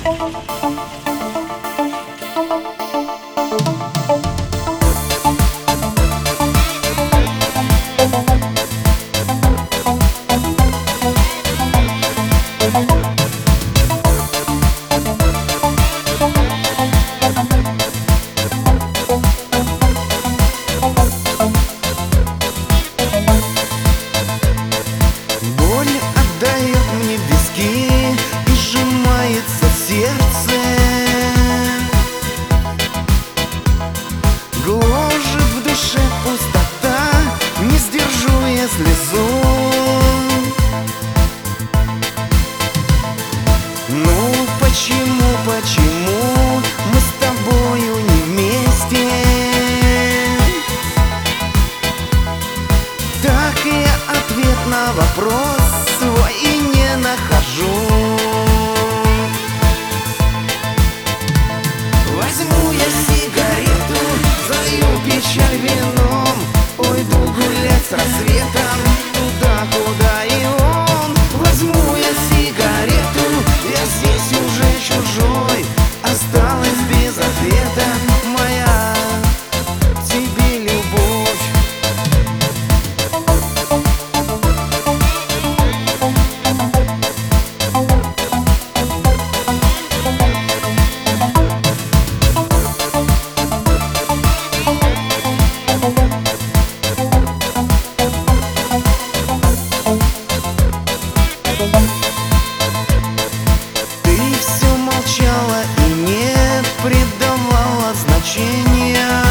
Боль отдает мне виски и сжимается сердце, гложет в душе пустота, не сдержу я слезу. Ну почему мы с тобою не вместе? Так я ответ на вопрос свой и не нахожу. Возьму я сигарету, залью печаль вином, уйду гулять с рассветом туда, куда и он. Возьму я сигарету, я здесь уже чужой, осталась без ответа моя к тебе любовь. Ты все молчала и не придавала значения.